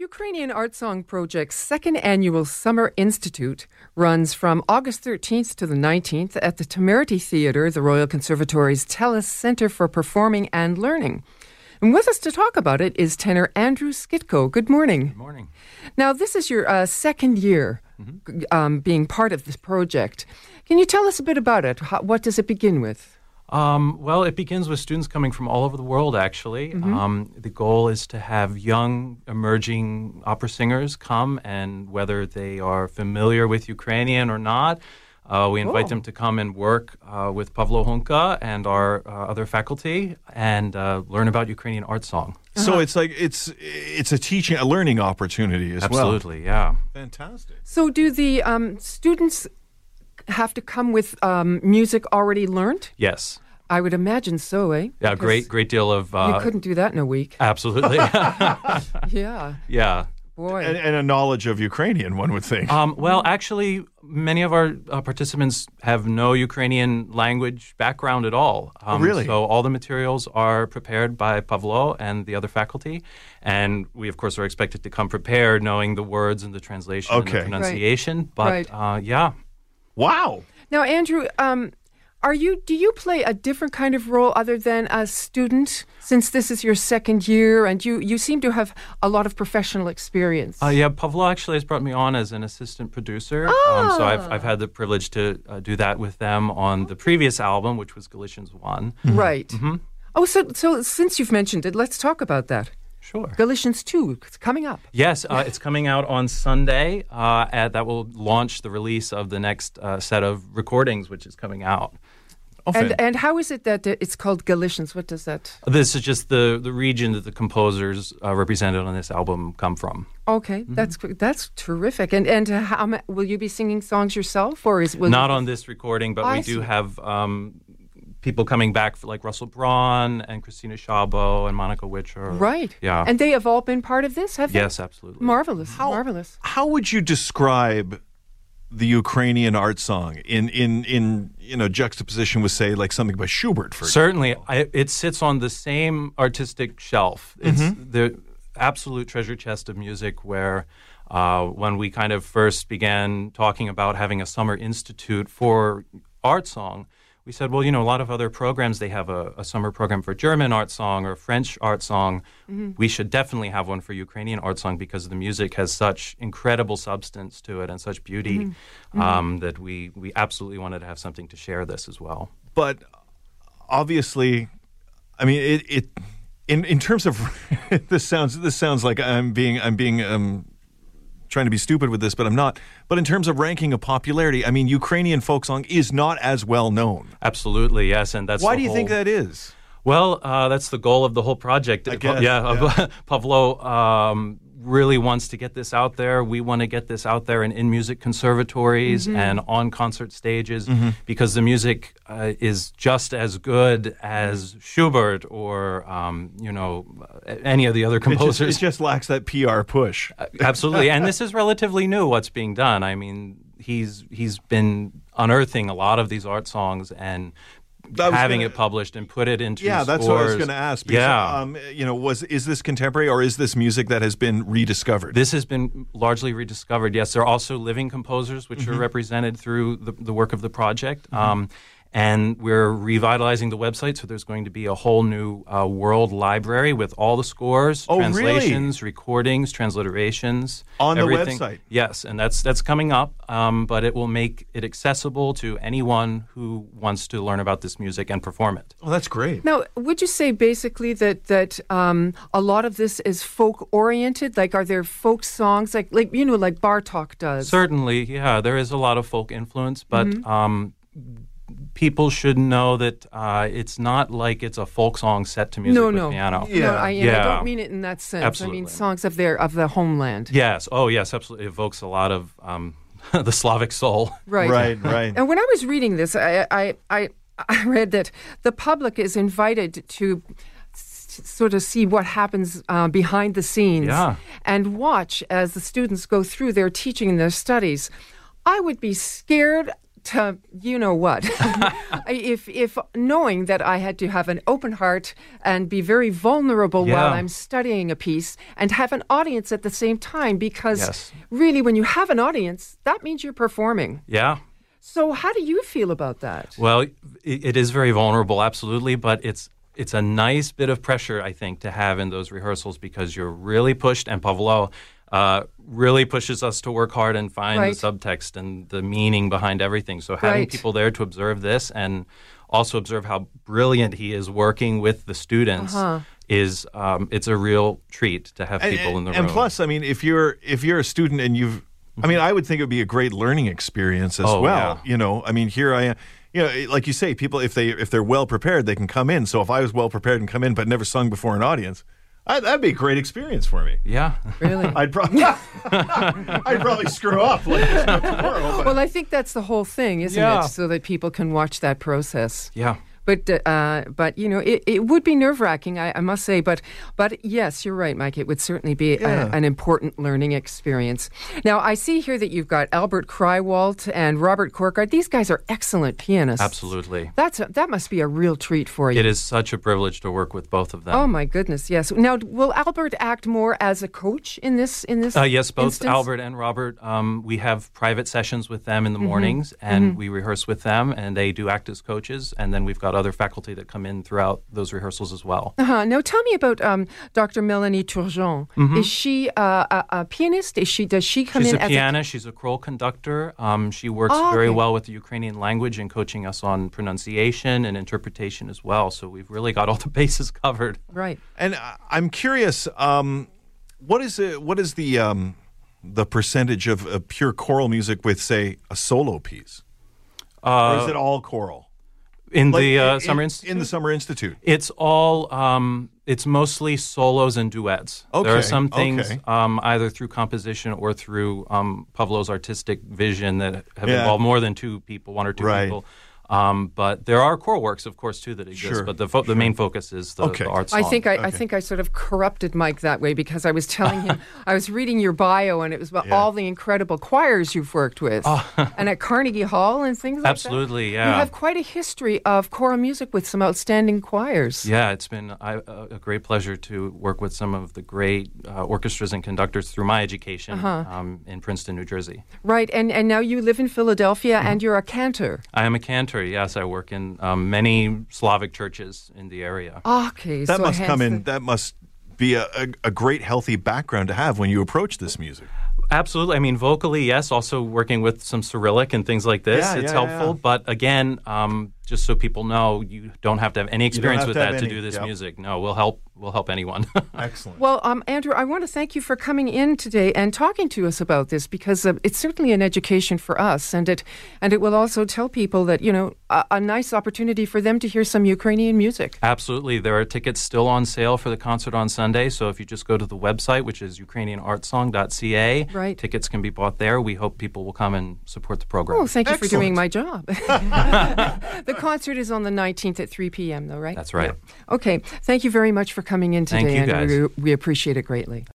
Ukrainian Art Song Project's second annual Summer Institute runs from August 13th to the 19th at the Temerity Theatre, the Royal Conservatory's TELUS Centre for Performing and Learning. And with us to talk about it is tenor Andrew Skitko. Good morning. Good morning. Now, this is your second year being part of this project. Can you tell us a bit about it? What does it begin with? Well, it begins with students coming from all over the world, actually. The goal is to have young, emerging opera singers come, and whether they are familiar with Ukrainian or not, we invite them to come and work with Pavlo Hunka and our other faculty and learn about Ukrainian art song. So it's like it's a learning opportunity as well. Absolutely, yeah. Fantastic. So do the students have to come with music already learned? Yes. I would imagine so, eh? Yeah, Because great deal of... you couldn't do that in a week. Absolutely. Yeah. Yeah. Boy. And a knowledge of Ukrainian, one would think. Well, actually, many of our participants have no Ukrainian language background at all. Really? So all the materials are prepared by Pavlo and the other faculty. And we, of course, are expected to come prepared knowing the words and the translation and the pronunciation. Right. But, yeah. Wow. Now, Andrew, do you play a different kind of role other than a student, since this is your second year and you seem to have a lot of professional experience? Yeah, Pavlo actually has brought me on as an assistant producer. So I've had the privilege to do that with them on the previous album, which was Galicians 1. Right. Mm-hmm. Oh, so since you've mentioned it, let's talk about that. Sure. Galicians 2, it's coming up. Yes, it's coming out on Sunday. That will launch the release of the next set of recordings, which is coming out. And how is it that it's called Galicians? What does that... This is just the region that the composers represented on this album come from. Okay, that's terrific. And how will you be singing songs yourself? Not on this recording, but we do have people coming back like Russell Braun and Christina Szabo and Monica Witcher. Right. Yeah. And they have all been part of this, have they? Yes, absolutely. Marvelous. Marvelous. How would you describe the Ukrainian art song in juxtaposition with, say, like something by Schubert, for example? Certainly. It sits on the same artistic shelf. It's the absolute treasure chest of music where when we kind of first began talking about having a summer institute for art song, we said, well, a lot of other programs, they have a summer program for German art song or French art song. We should definitely have one for Ukrainian art song because the music has such incredible substance to it and such beauty that we absolutely wanted to have something to share this as well. But obviously, I mean, in terms of this sounds like I'm being trying to be stupid with this, but I'm not. But in terms of ranking of popularity, I mean, Ukrainian folk song is not as well known. Absolutely, yes, and that's why do you think that is? Well, that's the goal of the whole project. I guess, Pavlo really wants to get this out there. We want to get this out there in music conservatories and on concert stages because the music is just as good as Schubert or, any of the other composers. It just lacks that PR push. Absolutely. And this is relatively new, what's being done. I mean, he's been unearthing a lot of these art songs and having it published and put it into scores. That's what I was going to ask. Because, is this contemporary or is this music that has been rediscovered? This has been largely rediscovered. Yes, there are also living composers which are represented through the work of the project. And we're revitalizing the website, so there's going to be a whole new world library with all the scores, translations, recordings, transliterations. On everything. The website? Yes, and that's coming up, but it will make it accessible to anyone who wants to learn about this music and perform it. Oh, that's great. Now, would you say basically that a lot of this is folk-oriented? Like, are there folk songs, like Bartók does? Certainly, yeah. There is a lot of folk influence, but... people should know that it's not like it's a folk song set to music with piano. I don't mean it in that sense. Absolutely. I mean songs of the homeland. Yes. Oh, yes, absolutely. It evokes a lot of the Slavic soul. Right. And when I was reading this, I read that the public is invited to sort of see what happens behind the scenes and watch as the students go through their teaching and their studies. I would be scared you know what? if knowing that I had to have an open heart and be very vulnerable while I'm studying a piece and have an audience at the same time, because really when you have an audience, that means you're performing. Yeah. So how do you feel about that? Well, it is very vulnerable, absolutely, but it's a nice bit of pressure, I think, to have in those rehearsals because you're really pushed, and Pavlo really pushes us to work hard and find the subtext and the meaning behind everything. So having people there to observe this and also observe how brilliant he is working with the students is it's a real treat to have people in the room. And plus, I mean, if you're a student and I mean, I would think it would be a great learning experience as well. Yeah. You know, I mean, here I am. You know, like you say, people if they're well prepared, they can come in. So if I was well prepared and come in but never sung before an audience, that'd be a great experience for me. Yeah, really. I'd probably screw up like this tomorrow. But. Well, I think that's the whole thing, isn't it? So that people can watch that process. Yeah. But you know, it would be nerve-wracking, I must say. But yes, you're right, Mike. It would certainly be an important learning experience. Now, I see here that you've got Albert Krywalt and Robert Corkard. These guys are excellent pianists. Absolutely. That must be a real treat for you. It is such a privilege to work with both of them. Oh my goodness, yes. Now, will Albert act more as a coach in this? Yes, both instance? Albert and Robert. We have private sessions with them in the mornings, and we rehearse with them, and they do act as coaches. And then we've got other faculty that come in throughout those rehearsals as well. Now, tell me about Dr. Melanie Turgeon. Is she a pianist? Does she come in? She's a pianist. She's a choral conductor. She works very well with the Ukrainian language and coaching us on pronunciation and interpretation as well. So we've really got all the bases covered. Right. And I'm curious, what is the percentage of pure choral music with, say, a solo piece? Or is it all choral? In the Summer Institute? In the Summer Institute. It's all, it's mostly solos and duets. Okay. There are some things either through composition or through Pavlo's artistic vision that have involved more than one or two people. But there are choral works, of course, too, that exist. But the main focus is the art song. I think I sort of corrupted Mike that way because I was telling him, I was reading your bio, and it was about all the incredible choirs you've worked with. And at Carnegie Hall and things like Absolutely, that. yeah. You have quite a history of choral music with some outstanding choirs. Yeah, it's been a great pleasure to work with some of the great orchestras and conductors through my education in Princeton, New Jersey. Right, and now you live in Philadelphia, and you're a cantor. I am a cantor. Yes, I work in many Slavic churches in the area. Okay, that must come in. That must be a great, healthy background to have when you approach this music. Absolutely. I mean, vocally, yes. Also working with some Cyrillic and things like this, it's helpful. Yeah. But again, just so people know, you don't have to have any experience with that to do this music. No, we'll help anyone. Excellent. Well, Andrew, I want to thank you for coming in today and talking to us about this because it's certainly an education for us, and it will also tell people that a nice opportunity for them to hear some Ukrainian music. Absolutely. There are tickets still on sale for the concert on Sunday. So if you just go to the website, which is ukrainianartsong.ca, tickets can be bought there. We hope people will come and support the program. Oh, thank you for doing my job. The concert is on the 19th at 3 p.m., though, right? That's right. Yeah. Okay. Thank you very much for coming in today, Thank you, guys. Andrew. We appreciate it greatly.